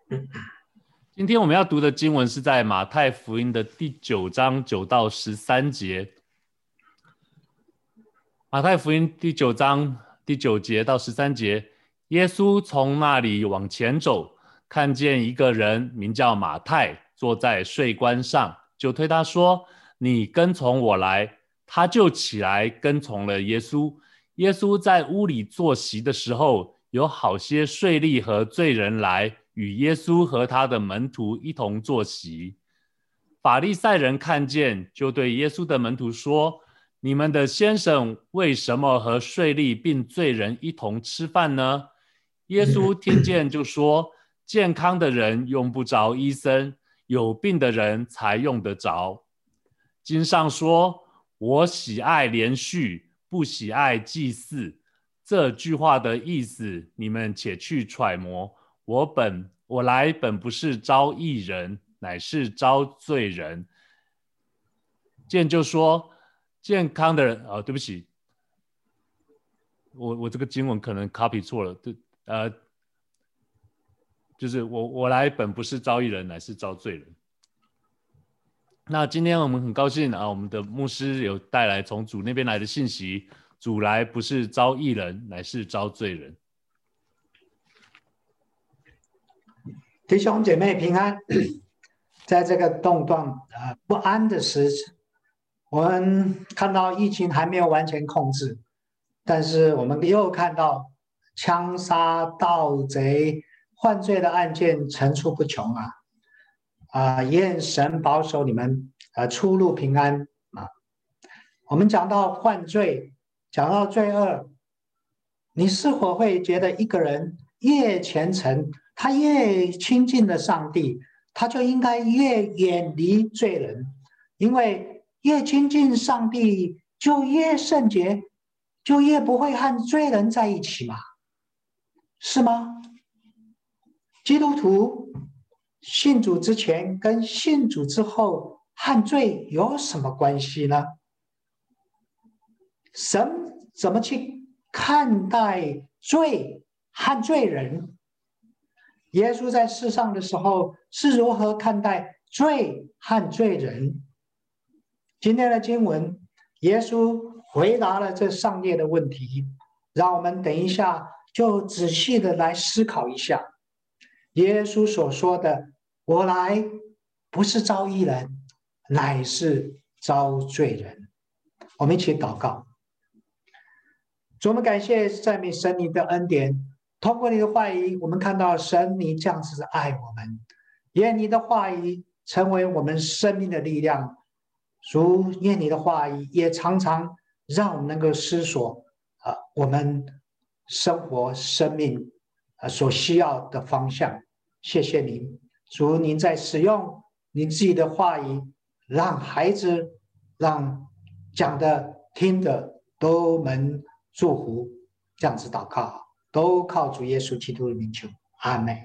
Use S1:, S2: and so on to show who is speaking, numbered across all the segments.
S1: 今天我们要读的经文是在马太福音的第9章9到13节。马太福音第9章第9节到13节，耶稣从那里往前走，看见一个人名叫马太，坐在税关上，就对他说：“你跟从我来。”他就起来跟从了耶稣。耶稣在屋里坐席的时候，有好些税吏和罪人来，与耶稣和他的门徒一同坐席。法利赛人看见，就对耶稣的门徒说：“你们的先生为什么和税吏并罪人一同吃饭呢？”耶稣听见就说：“健康的人用不着医生，有病的人才用得着。经上说，我喜爱连续，不喜爱祭祀。这句话的意思，你们且去揣摩。我来本不是招义人，乃是招罪人。”见就说，健康的人对不起，我这个经文可能 copy 错了，就是我来本不是招义人，乃是招罪人。那今天我们很高兴我们的牧师有带来从主那边来的信息，主来不是招义人，乃是招罪人。
S2: 弟兄姐妹平安。在这个动荡不安的时期，我们看到疫情还没有完全控制，但是我们又看到枪杀、盗贼、犯罪的案件层出不穷愿神保守你们出入平安我们讲到犯罪，讲到罪恶，你是否会觉得一个人越虔诚，他越亲近了上帝，他就应该越远离罪人？因为越亲近上帝就越圣洁，就越不会和罪人在一起嘛，是吗？基督徒信主之前跟信主之后和罪有什么关系呢？神怎么去看待罪和罪人？耶稣在世上的时候是如何看待罪和罪人？今天的经文，耶稣回答了这上列的问题，让我们等一下就仔细的来思考一下。耶稣所说的“我来不是招义人，乃是招罪人”。我们一起祷告。主，我们感谢赞美神你的恩典，通过你的话语，我们看到神你这样子爱我们，愿你的话语成为我们生命的力量。主，愿你的话语也常常让我们能够思索我们生活生命所需要的方向。谢谢您，主，您在使用您自己的话语，让孩子、让讲的、听的都能祝福。这样子祷告，都靠主耶稣基督的名求，阿们。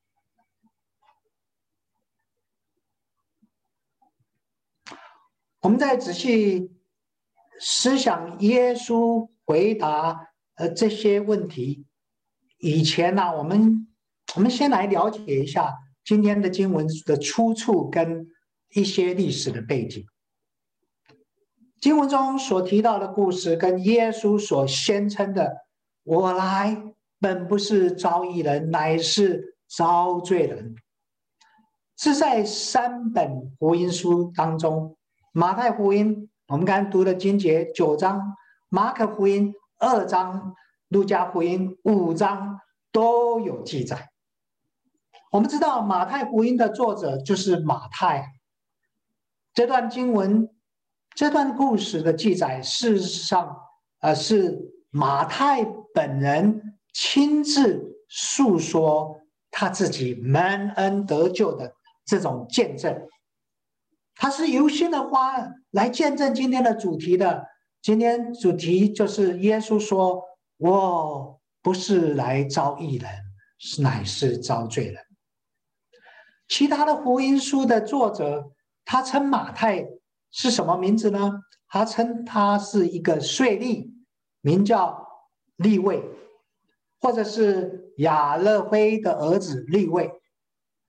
S2: 我们再仔细思想耶稣回答这些问题以前我们先来了解一下今天的经文的出处跟一些历史的背景。经文中所提到的故事跟耶稣所宣称的“我来本不是招义人，乃是招罪人”，是在3本福音书当中，马太福音我们刚才读的经节9章，马可福音2章，路加福音5章都有记载。我们知道马太福音的作者就是马太。这段经文、这段故事的记载，事实上是马太本人亲自诉说他自己蒙恩得救的这种见证。他是由心的话来见证今天的主题的。今天主题就是耶稣说：“我不是来招义人，乃是招罪人。”其他的福音书的作者，他称马太是什么名字呢？他称他是一个税吏，名叫利未，或者是亚勒菲的儿子利未。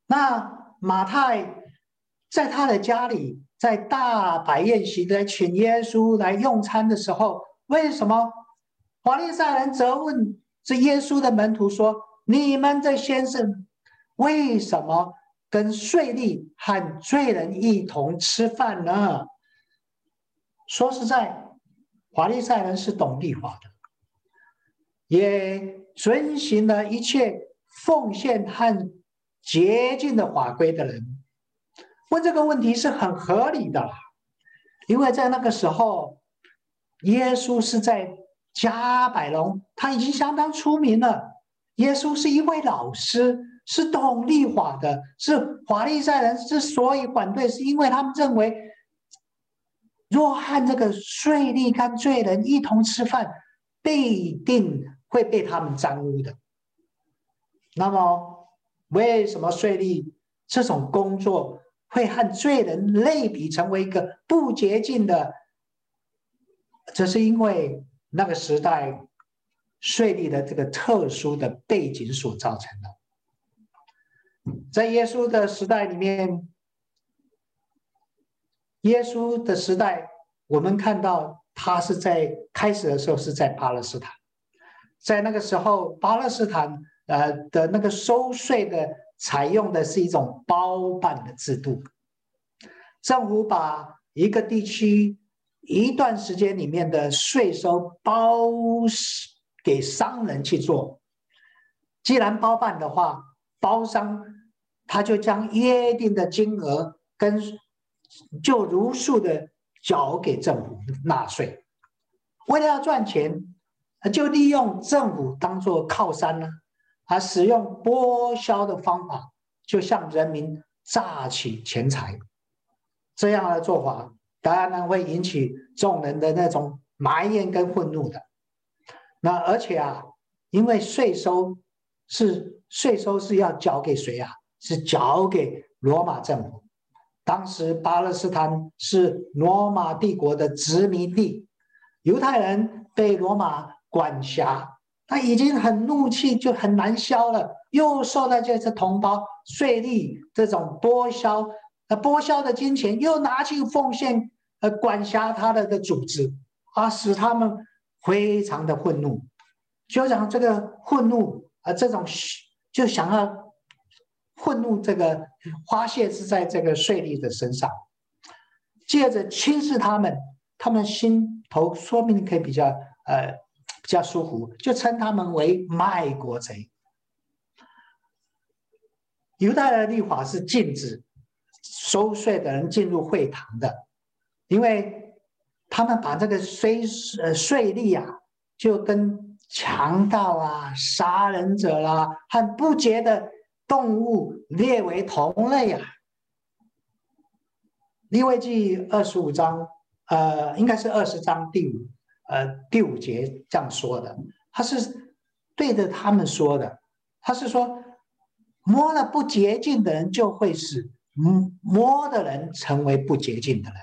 S2: 那马太在他的家里，在大摆宴席的请耶稣来用餐的时候，为什么法利赛人责问这耶稣的门徒说：“你们这先生为什么跟税吏和罪人一同吃饭呢？”说实在，法利赛人是懂律法的，也遵循了一切奉献和洁净的法规的人，问这个问题是很合理的，因为在那个时候，耶稣是在加百农，他已经相当出名了。耶稣是一位老师，是懂律法的，是法利赛人之所以反对，是因为他们认为，若和这个税吏跟罪人一同吃饭，必定会被他们沾污的。那么，为什么税吏这种工作会和罪人类比，成为一个不洁净的？这是因为那个时代税吏的这个特殊的背景所造成的。在耶稣的时代里面，耶稣的时代，我们看到他是在开始的时候是在巴勒斯坦，在那个时候，巴勒斯坦的那个收税的采用的是一种包办的制度，政府把一个地区一段时间里面的税收包给商人去做。既然包办的话，包商他就将约定的金额就如数的缴给政府纳税。为了要赚钱，就利用政府当作靠山呢，使用剥削的方法，就向人民榨取钱财。这样的做法当然会引起众人的那种埋怨跟愤怒的。那而且因为税收是要缴给谁啊？是缴给罗马政府。当时巴勒斯坦是罗马帝国的殖民地，犹太人被罗马管辖，他已经很怒气，就很难消了，又受到这些同胞税吏这种剥削的金钱，又拿去奉献管辖他的组织，使他们非常的愤怒。就讲这个愤怒这种就想要愤怒，这个发泄是在这个税吏的身上，借着轻视他们心头说不定可以比较舒服，就称他们为卖国贼。犹太的律法是禁止收税的人进入会堂的，因为他们把这个税吏就跟强盗杀人者和不洁的动物列为同类利未记25章应该是20章第五节这样说的，他是对着他们说的，他是说摸了不洁净的人就会使摸的人成为不洁净的人。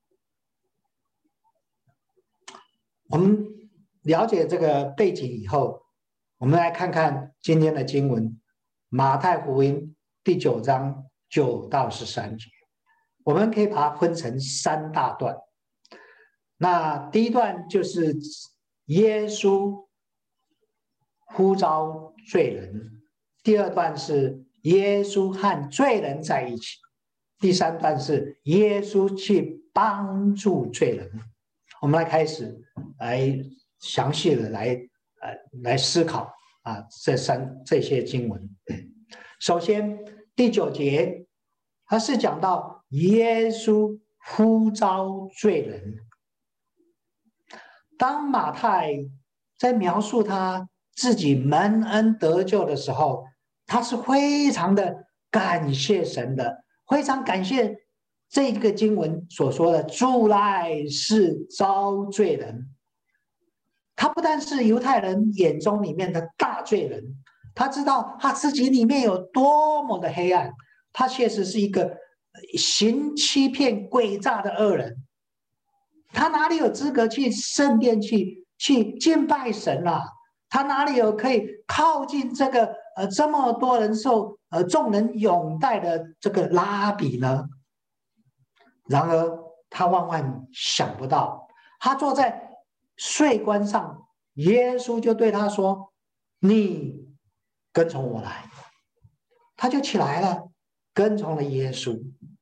S2: 我们了解这个背景以后，我们来看看今天的经文，马太福音第9章9到13节，我们可以把它分成3大段。那第一段就是耶稣呼召罪人，第二段是耶稣和罪人在一起，第三段是耶稣去帮助罪人。我们来开始来详细的来思考这些经文。首先第9节，它是讲到耶稣呼召罪人。当马太在描述他自己蒙恩得救的时候，他是非常的感谢神的，非常感谢这个经文所说的主来是招罪人。他不但是犹太人眼中里面的大罪人，他知道他自己里面有多么的黑暗，他确实是一个行欺骗诡诈的恶人，他哪里有资格去圣殿去敬拜神他哪里有可以靠近这个这么多人受众人拥戴的这个拉比呢？然而他万万想不到，他坐在税关上，耶稣就对他说：“你跟从我来。”他就起来了，跟从了耶稣。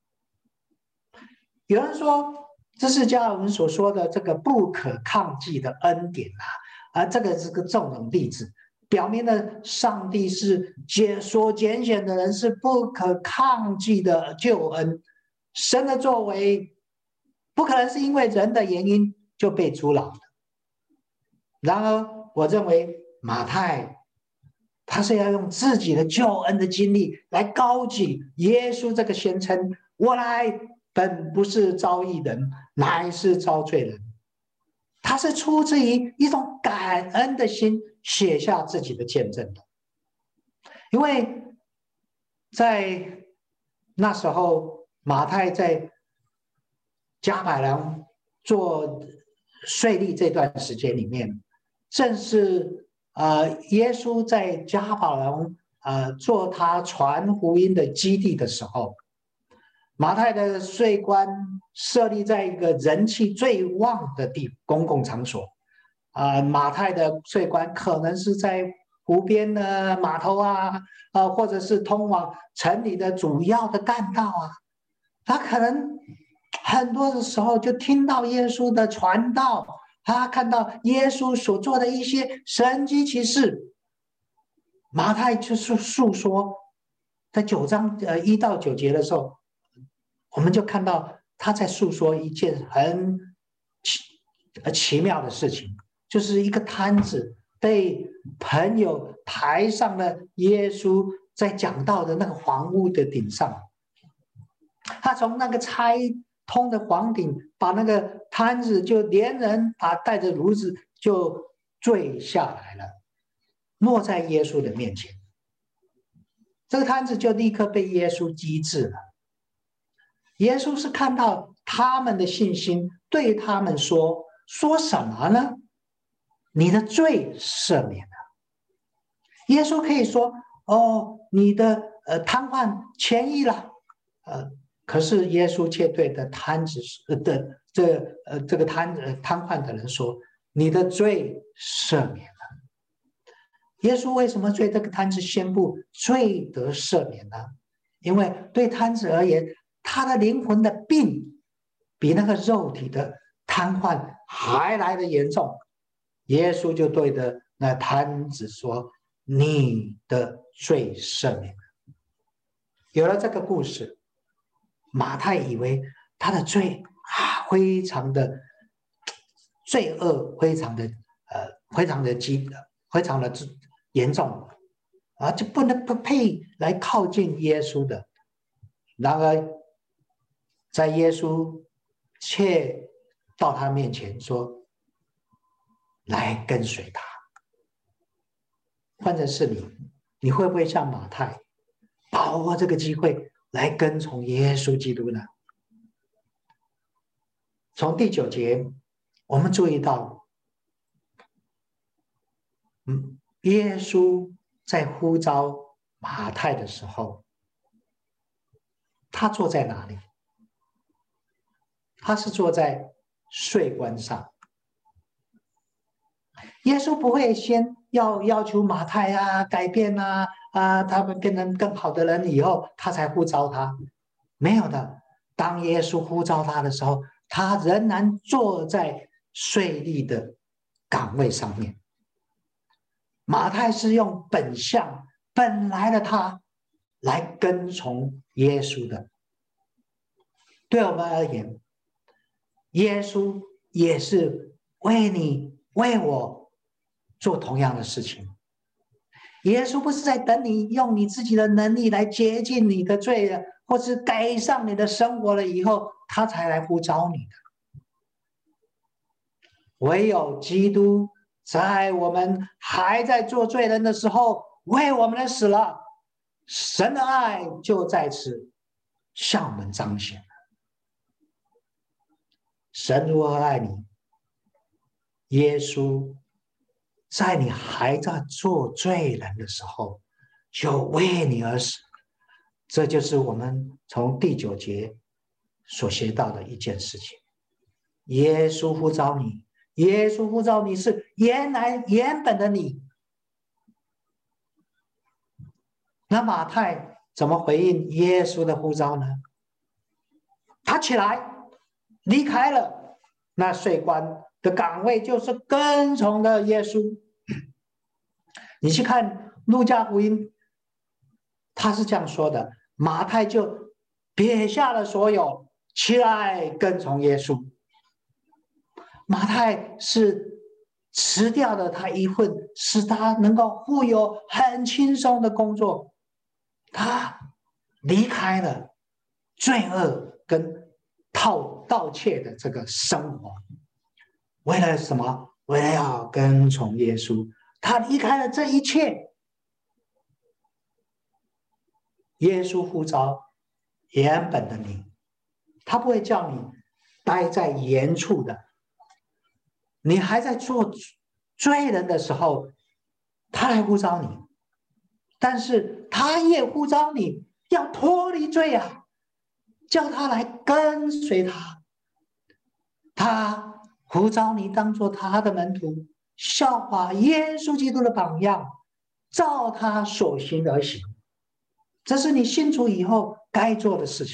S2: 有人说，这是加尔文所说的这个不可抗拒的恩典这个是个这种例子，表明了上帝是所拣选的人是不可抗拒的救恩。神的作为不可能是因为人的原因就被阻挠的。然而，我认为马太他是要用自己的救恩的经历来高举耶稣这个宣称：“我来本不是招义人，乃是招罪人。”他是出自于一种感恩的心写下自己的见证的。因为在那时候，马太在加百列做税吏这段时间里面，正是耶稣在加百列做他传福音的基地的时候，马太的税关设立在一个人气最旺的公共场所马太的税关可能是在湖边的码头或者是通往城里的主要的干道他可能很多的时候就听到耶稣的传道，他看到耶稣所做的一些神迹奇事。马太就是述说，在9章1到9节的时候，我们就看到他在述说一件很奇妙的事情，就是一个摊子被朋友抬上了耶稣在讲道的那个房屋的顶上，他从那个拆通的房顶把那个摊子就连人把带着炉子就坠下来了，落在耶稣的面前。这个摊子就立刻被耶稣医治了。耶稣是看到他们的信心，对他们说什么呢？你的罪赦免了。耶稣可以说你的瘫痪痊愈了可是耶稣却对的摊子这个瘫痪的人说，你的罪赦免了。耶稣为什么对这个摊子宣布罪得赦免呢？因为对摊子而言，他的灵魂的病比那个肉体的瘫痪还来得严重。耶稣就对的那摊子说，你的罪赦免了。有了这个故事，马太以为他的罪非常的罪恶，非常的严重就不配来靠近耶稣的。然而，在耶稣却到他面前说：“来跟随他。”换成是你会不会像马太，把握这个机会来跟从耶稣基督呢？从第9节，我们注意到，耶稣在呼召马太的时候，他坐在哪里？他是坐在税关上。耶稣不会先要求马太改变他们变成更好的人以后，他才呼召他。没有的，当耶稣呼召他的时候，他仍然坐在税吏的岗位上面。马太是用本相本来的他来跟从耶稣的。对我们而言，耶稣也是为你为我做同样的事情。耶稣不是在等你用你自己的能力来洁净你的罪了，或是改善你的生活了以后，他才来呼召你的。唯有基督在我们还在做罪人的时候为我们死了，神的爱就在此向我们彰显了。神如何爱你，耶稣在你还在做罪人的时候，就为你而死。这就是我们从第9节所学到的一件事情。耶稣呼召你，耶稣呼召你是原本的你。那马太怎么回应耶稣的呼召呢？他起来离开了那税官的岗位，就是跟从了耶稣。你去看路加福音，他是这样说的：马太就撇下了所有，起来跟从耶稣。马太是辞掉了他一份使他能够富有很轻松的工作，他离开了罪恶跟盗窃的这个生活，为了什么？为了要跟从耶稣，他离开了这一切。耶稣呼召原本的你，他不会叫你待在原处的。你还在做罪人的时候，他来呼召你，但是他也呼召你要脱离罪啊，叫他来跟随他。他呼召你当做他的门徒，效法耶稣基督的榜样，照他所行而行。这是你信主以后该做的事情。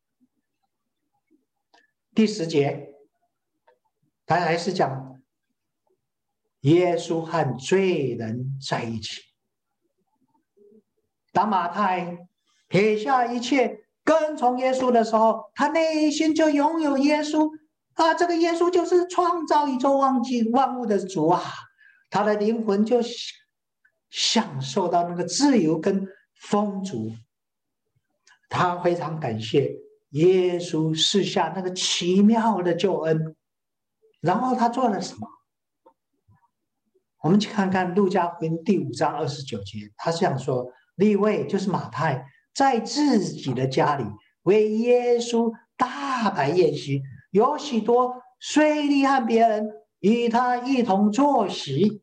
S2: 第10节，他还是讲耶稣和罪人在一起。当马太撇下一切跟从耶稣的时候，他内心就拥有耶稣啊！这个耶稣就是创造宇宙万物的主啊！他的灵魂就享受到那个自由跟丰足。他非常感谢耶稣赐下那个奇妙的救恩。然后他做了什么？我们去看看路加福音第5章29节，他这样说：利未就是马太，在自己的家里为耶稣大摆宴席，有许多税吏和别人与他一同坐席。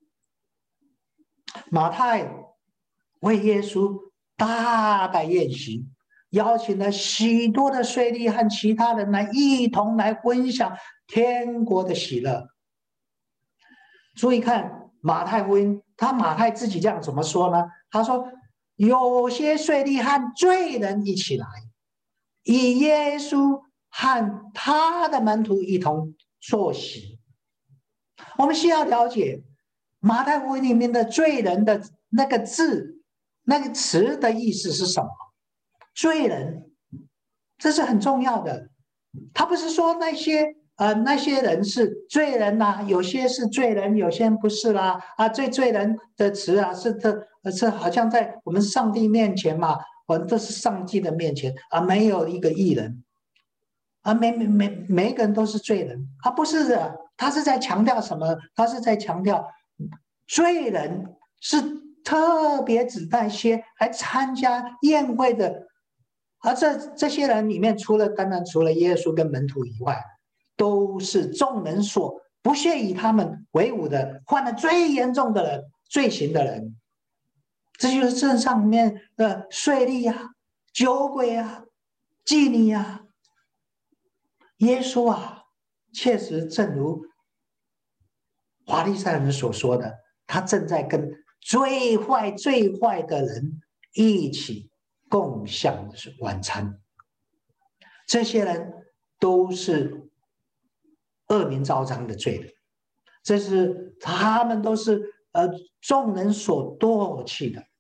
S2: 马太为耶稣大摆宴席，邀请了许多的税吏和其他人来一同来分享天国的喜乐。注意看马太福音，马太自己这样怎么说呢？他说：有些税吏和罪人一起来，与耶稣和他的门徒一同坐席。我们需要了解马太福音里面的罪人的那个字、那个词的意思是什么？罪人，这是很重要的。他不是说那些人是罪人呐，有些是罪人，有些不是啦。罪人的词啊，是好像在我们上帝面前嘛，这是上帝的面前啊，没有一个义人啊，每一个人都是罪人。他不是的，他是在强调什么？他是在强调罪人是特别指那些来参加宴会的，而这些人里面，当然除了耶稣跟门徒以外，都是众人所不屑与他们为伍的，犯了最严重的人罪行的人。这就是镇上面的税吏啊、酒鬼啊、妓女啊。耶稣啊，确实正如法利赛人所说的，他正在跟最坏的人一起共享晚餐。这些人都是恶名昭彰的罪人，他们都是众人所唾弃的。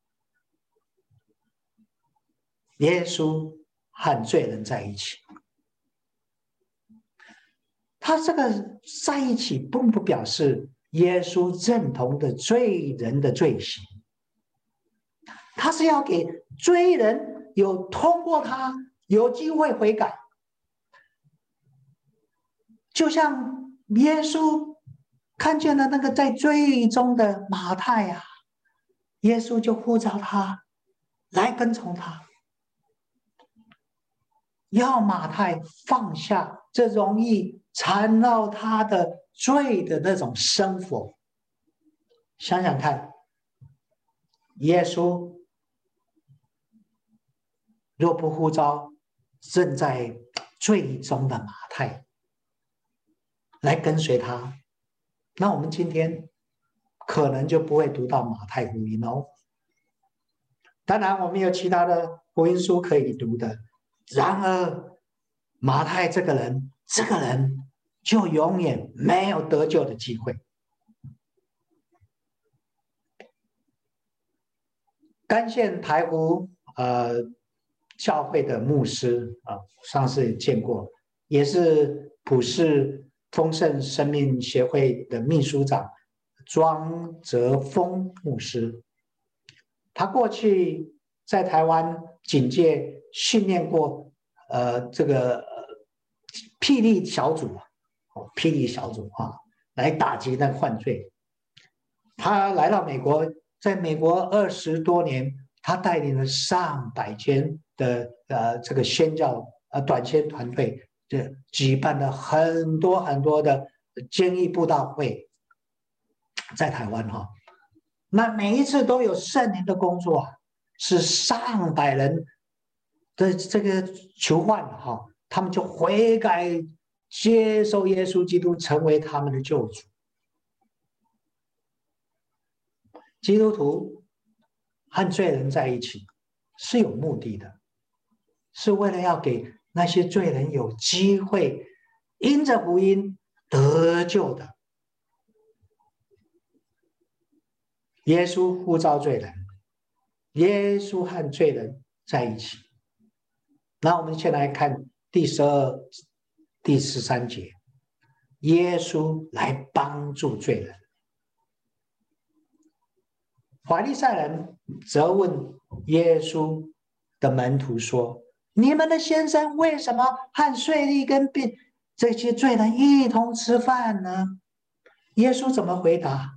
S2: 耶稣和罪人在一起，他这个在一起并不表示耶稣认同的罪人的罪行，他是要给罪人有通过他有机会悔改。就像耶稣看见了那个在罪中的马太啊，耶稣就呼召他来跟从他，要马太放下这容易缠绕他的罪的那种生活， 想想看，耶稣若不呼召正在最终的马太来跟随他，那我们今天可能就不会读到马太福音哦。当然，我们有其他的福音书可以读的。然而，马太这个人就永远没有得救的机会。甘县台湖教会的牧师上次见过，也是普世丰盛生命协会的秘书长庄哲峰牧师。他过去在台湾警界训练过这个霹雳小组来打击那犯罪。他来到美国，在美国20多年，他带领了上百间的这个宣教短宣团队，举办了很多很多的监狱布道会，在台湾那每一次都有圣灵的工作，是上百人的这个囚犯他们就悔改，接受耶稣基督，成为他们的救主。基督徒和罪人在一起是有目的的，是为了要给那些罪人有机会因着福音得救的。耶稣呼召罪人，耶稣和罪人在一起。那我们先来看第12、第13节，耶稣来帮助罪人。法利赛人责问耶稣的门徒说：“你们的先生为什么和税吏跟这些罪人一同吃饭呢？”耶稣怎么回答？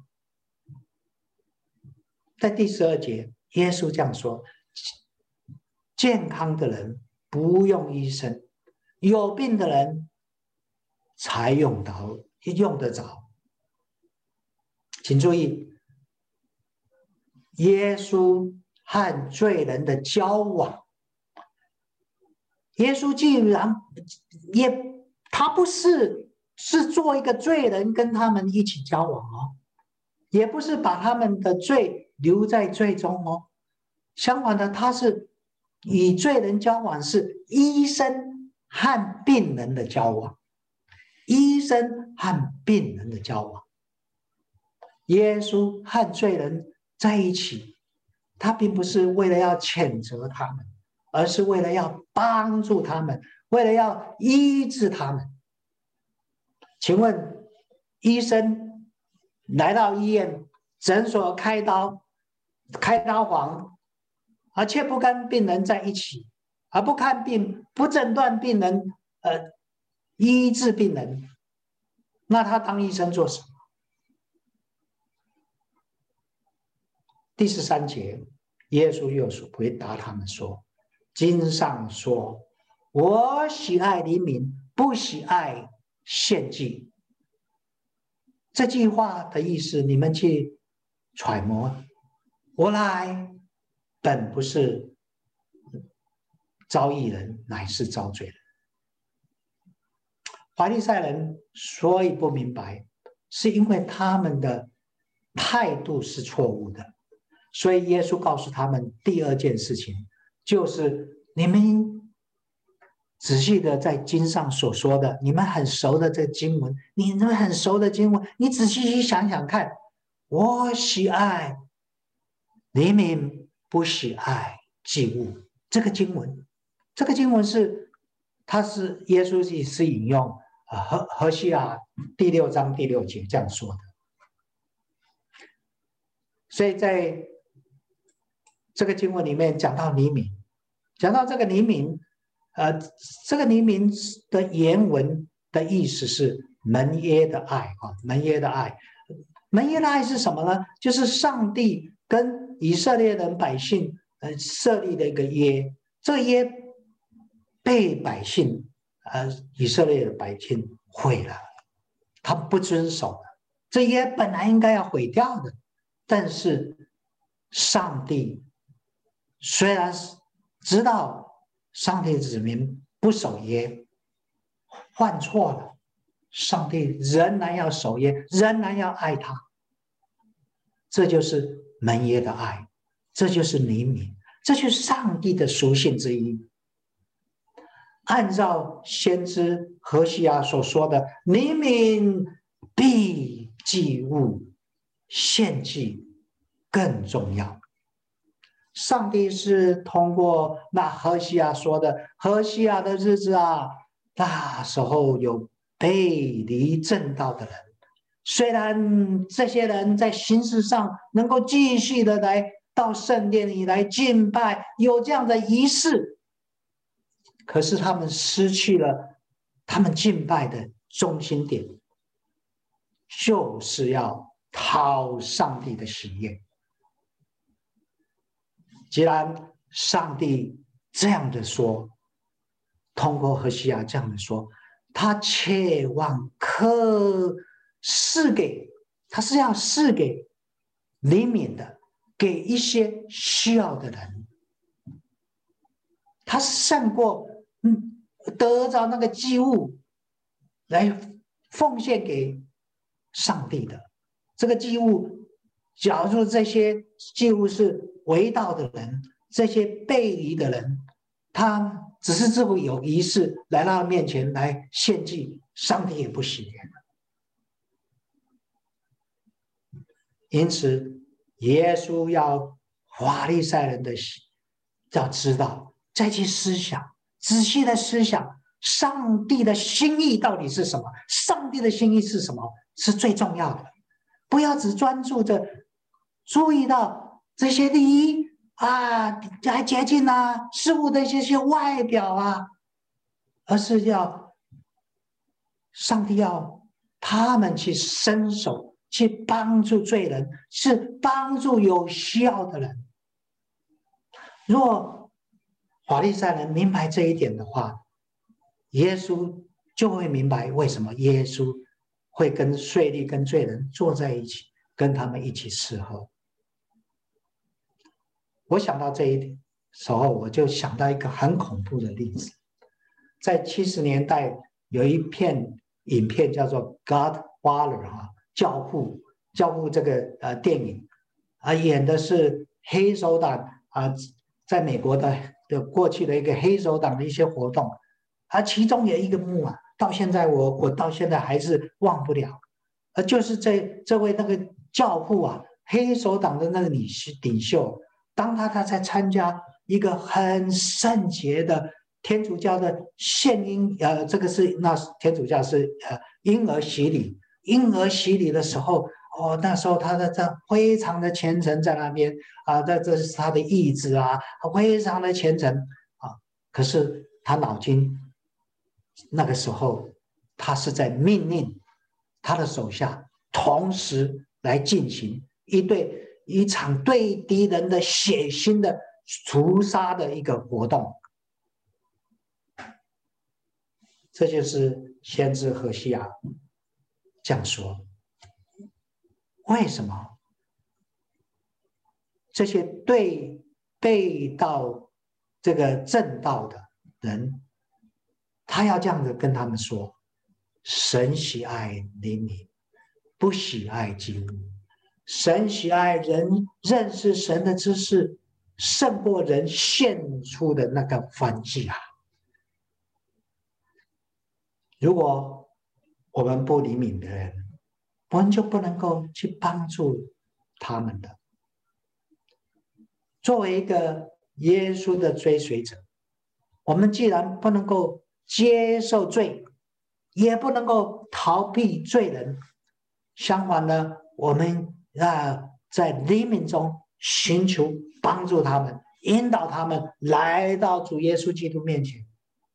S2: 在第12节，耶稣这样说：“健康的人不用医生，有病的人才用得着。”请注意，耶稣和罪人的交往，耶稣既然他不是做一个罪人跟他们一起交往也不是把他们的罪留在罪中相反的，他是与罪人交往，是医生和病人的交往，医生和病人的交往。耶稣和罪人在一起，他并不是为了要谴责他们，而是为了要帮助他们，为了要医治他们。请问，医生来到医院诊所开刀房，而且不跟病人在一起，而不看病，不诊断病人，医治病人，那他当医生做什么？第13节，耶稣又回答他们说：“经上说，我喜爱怜悯，不喜爱献祭。”这句话的意思，你们去揣摩。我来本不是招义人，乃是招罪人。法利赛人所以不明白，是因为他们的态度是错误的。所以耶稣告诉他们第2件事情，就是你们仔细的在经上所说的，你们很熟的这经文，你们很熟的经文，你仔细去想想看，我喜爱怜悯，不喜爱祭物。这个经文是耶稣是引用何西阿第6章第6节这样说的。所以在这个经文里面讲到怜悯，讲到这个怜悯，这个怜悯的原文的意思是盟约的爱盟约的爱。盟约的爱是什么呢？就是上帝跟以色列人百姓设立的一个约，这个约被以色列的百姓毁了，他不遵守了，这约本来应该要毁掉的， 但是上帝虽然知道上帝的子民不守约，犯错了，上帝仍然要守约，仍然要爱他。这就是盟约的爱，这就是怜悯，这就是上帝的属性之一。按照先知何西阿所说的，怜悯比祭物献祭更重要。上帝是通过那何西阿说的，何西阿的日子啊，那时候有背离正道的人，虽然这些人在形式上能够继续的来到圣殿里来敬拜，有这样的仪式，可是他们失去了他们敬拜的中心点，就是要讨上帝的喜悦。既然上帝这样的说，通过何西阿这样的说，他切望他是要赐给怜悯的，给一些需要的人。他胜过得着那个祭物来奉献给上帝的。这个祭物，假如这些祭物是违道的人，这些背离的人，他只是这会有仪式来到他面前来献祭，上帝也不喜悦。因此耶稣要法利赛人的要知道，再去思想，仔细的思想上帝的心意到底是什么，上帝的心意是什么，是最重要的。不要只专注着注意到这些利益啊，来接近啊事物的这些外表啊，而是要上帝要他们去伸手去帮助罪人，是帮助有需要的人。若法利赛人明白这一点的话，耶稣就会明白为什么耶稣会跟税吏跟罪人坐在一起，跟他们一起吃喝。我想到这一点时候，我就想到一个很恐怖的例子。在70年代有一片影片叫做《Godfather》教父这个电影演的是黑手党在美国的过去的一个黑手党的一些活动，其中有一个幕到现在我到现在还是忘不了，就是这位那个教父黑手党的那个领袖，当他在参加一个很圣洁的天主教的献婴，这个是那天主教是婴儿洗礼的时候，那时候他这非常的虔诚在那边这是他的意志非常的虔诚可是他脑筋那个时候他是在命令他的手下同时来进行一场对敌人的血腥的屠杀的一个活动。这就是先知何西阿这样说。为什么这些背道这个正道的人，他要这样子跟他们说：神喜爱怜悯，不喜爱祭物。神喜爱人认识神的知识，胜过人献出的那个燔祭如果我们不怜悯的人，我们就不能够去帮助他们的。作为一个耶稣的追随者，我们既然不能够接受罪，也不能够逃避罪人，相反呢，我们在怜悯中寻求帮助他们，引导他们来到主耶稣基督面前。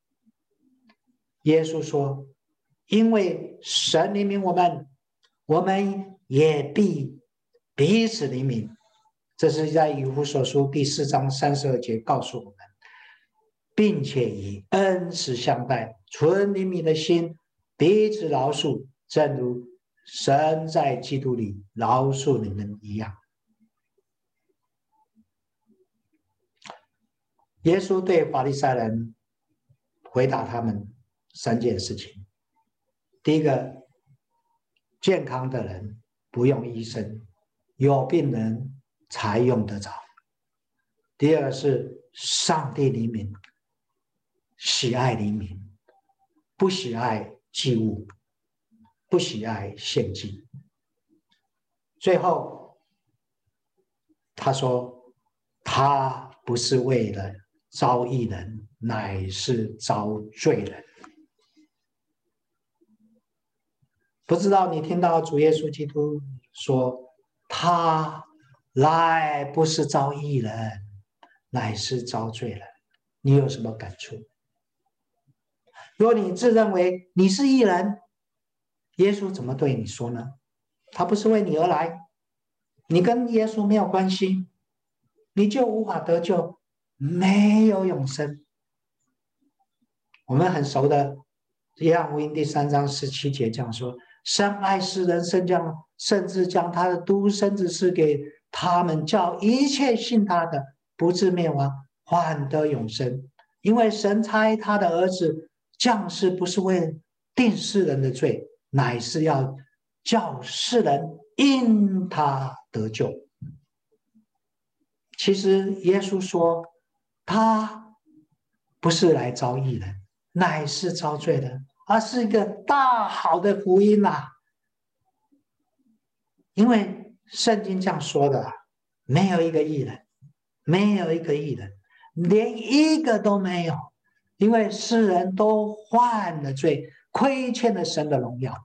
S2: 耶稣说：因为神怜悯我们，我们也必彼此怜悯。这是在以弗所书第4章32节告诉我们，并且以恩慈相待，存怜悯的心，彼此饶恕，正如神在基督里饶恕你们一样。 耶稣对法利赛人回答他们3件事情。第一个，健康的人不用医生，有病人才用得着。第二个是上帝怜悯，喜爱怜悯，不喜爱祭物，不喜爱献祭。最后他说，他不是为了招义人，乃是招罪人。不知道你听到主耶稣基督说，他来不是招义人，乃是招罪人，你有什么感触？如果你自认为你是义人，耶稣怎么对你说呢？他不是为你而来，你跟耶稣没有关系，你就无法得救，没有永生。我们很熟的约翰福音第3章17节这样说，神爱世人，甚至将他的独生子赐给他们，叫一切信他的不至灭亡，反得永生。因为神差他的儿子降世，不是为定世人的罪，乃是要叫世人因他得救。其实耶稣说，他不是来招义人，乃是招罪人，而是一个大好的福音啊！因为圣经这样说的，没有一个义人，没有一个义人，连一个都没有，因为世人都犯了罪，亏欠了神的荣耀。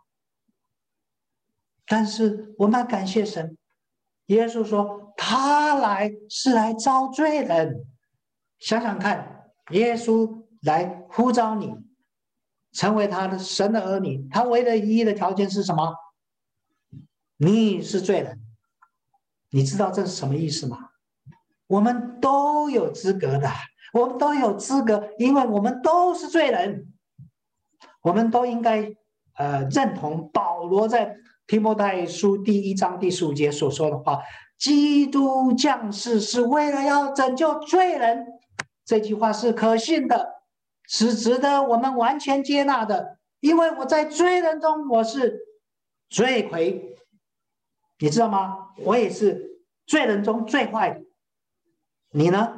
S2: 但是我们要感谢神，耶稣说他来是来招罪人。想想看，耶稣来呼召你成为他的神的儿女，他唯一的条件是什么？你是罪人。你知道这是什么意思吗？我们都有资格的，我们都有资格，因为我们都是罪人。我们都应该认同保罗在提摩太书第1章第15节所说的话，基督降世是为了要拯救罪人。这句话是可信的，是值得我们完全接纳的，因为我在罪人中我是罪魁，你知道吗？我也是罪人中最坏的。你呢？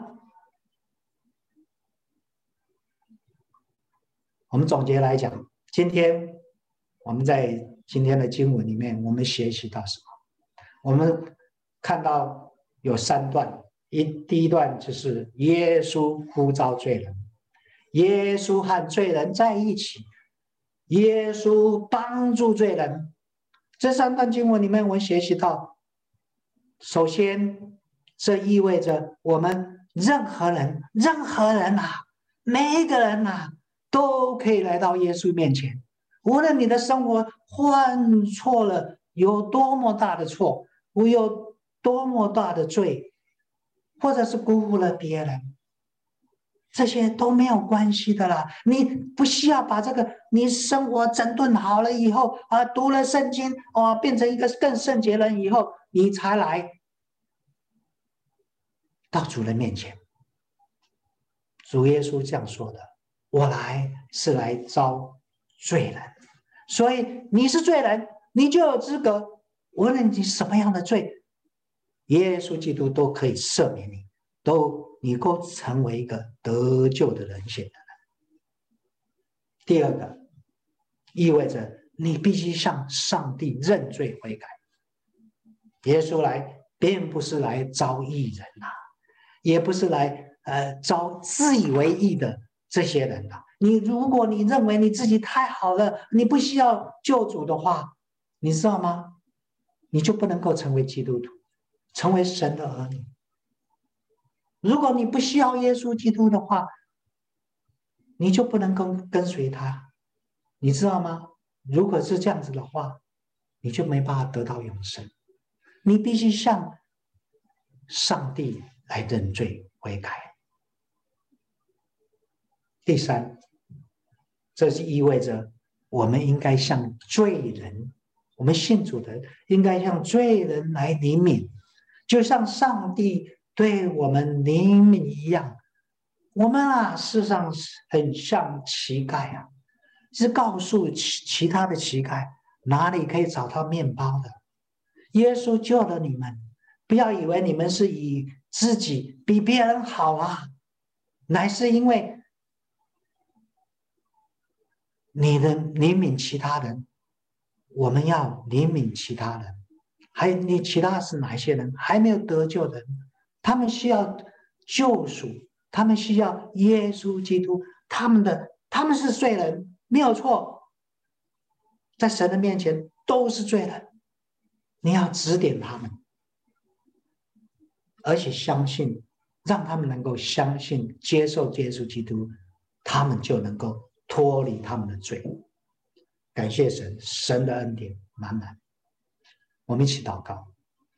S2: 我们总结来讲，今天我们在今天的经文里面，我们学习到什么？我们看到有3段，第一段就是耶稣呼召罪人，耶稣和罪人在一起，耶稣帮助罪人。这3段经文里面，我们学习到，首先，这意味着我们任何人啊，每一个人啊，都可以来到耶稣面前。无论你的生活犯错了有多么大的错，我有多么大的罪，或者是辜负了别人，这些都没有关系的啦。你不需要把这个你生活整顿好了以后啊，读了圣经啊，变成一个更圣洁人以后，你才来到主人面前。主耶稣这样说的，我来是来招罪人。所以你是罪人，你就有资格，无论你什么样的罪，耶稣基督都可以赦免你，你够成为一个得救的人选的人。第二个，意味着你必须向上帝认罪悔改。耶稣来并不是来招义人啊，也不是来招自以为义的这些人啊。如果你认为你自己太好了，你不需要救主的话，你知道吗？你就不能够成为基督徒，成为神的儿女。如果你不需要耶稣基督的话，你就不能跟随他，你知道吗？如果是这样子的话，你就没办法得到永生。你必须向上帝来认罪悔改。第三，这是意味着我们应该向罪人，我们信主的应该向罪人来怜悯，就像上帝对我们怜悯一样。 我们啊，事实上是很像乞丐啊，是告诉其他的乞丐哪里可以找到面包的。耶稣救了你们，不要以为你们是以自己比别人好啊，乃是因为你的怜悯其他人，我们要怜悯其他人。还有你其他是哪些人还没有得救的人？他们需要救赎，他们需要耶稣基督。他们是罪人，没有错，在神的面前都是罪人。你要指点他们，而且相信，让他们能够相信、接受耶稣基督，他们就能够脱离他们的罪。感谢神，神的恩典满满。我们一起祷告。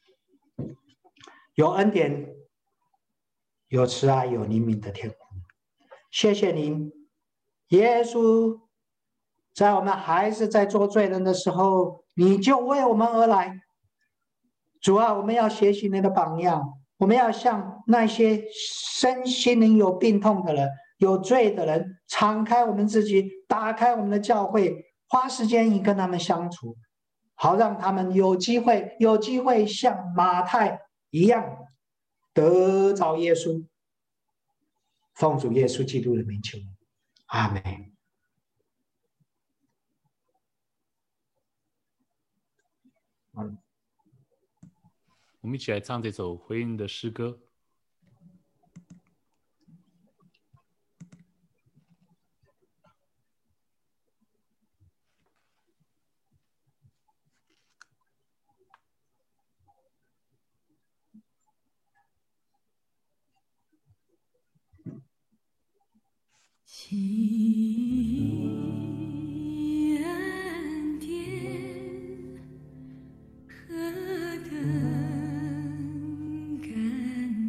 S2: 有恩典、有慈爱、有怜悯的天父，谢谢您，耶稣，在我们还是在做罪人的时候，你就为我们而来。主啊，我们要学习你的榜样，我们要向那些身心灵有病痛的人、有罪的人，敞开我们自己，打开我们的教会，花时间跟他们相处，好让他们有机会像马太一样得着耶稣。奉主耶稣基督的名求，阿门。
S1: 我们一起来唱这首回应的诗歌。
S3: 恩典何等感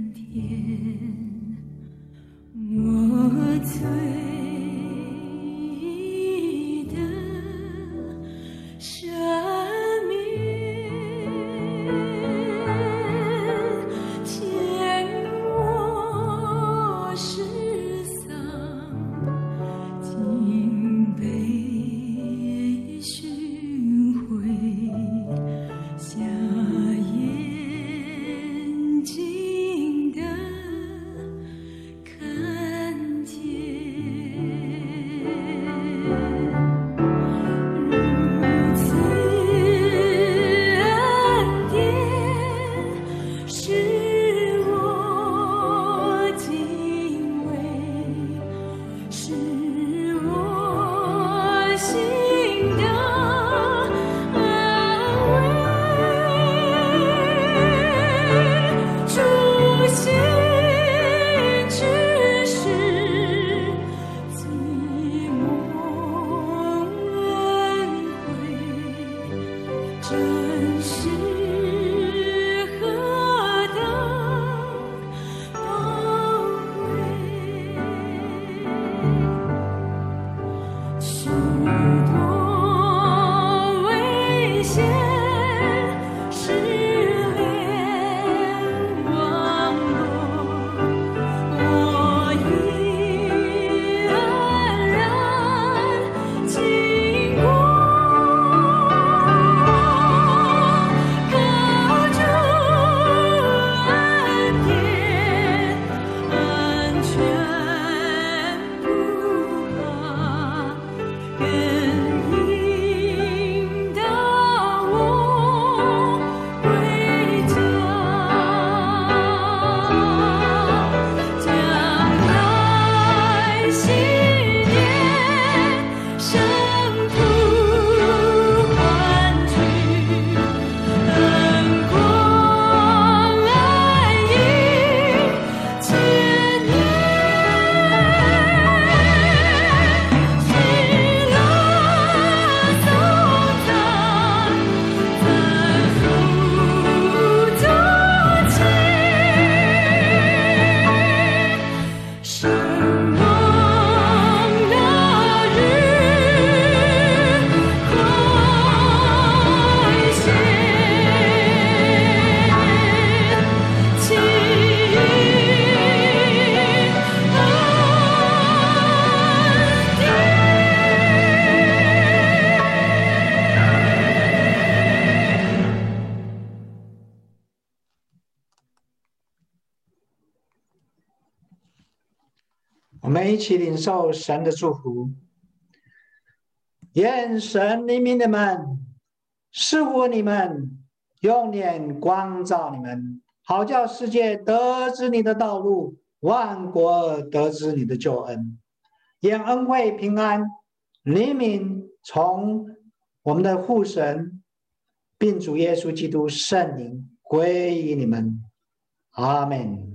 S2: 我们一起领受神的祝福。愿神怜悯你们，赐福你们，用脸光照你们，好叫世界得知你的道路，万国得知你的救恩。愿恩惠平安怜悯从我们的父神并主耶稣基督圣灵归于你们。阿们。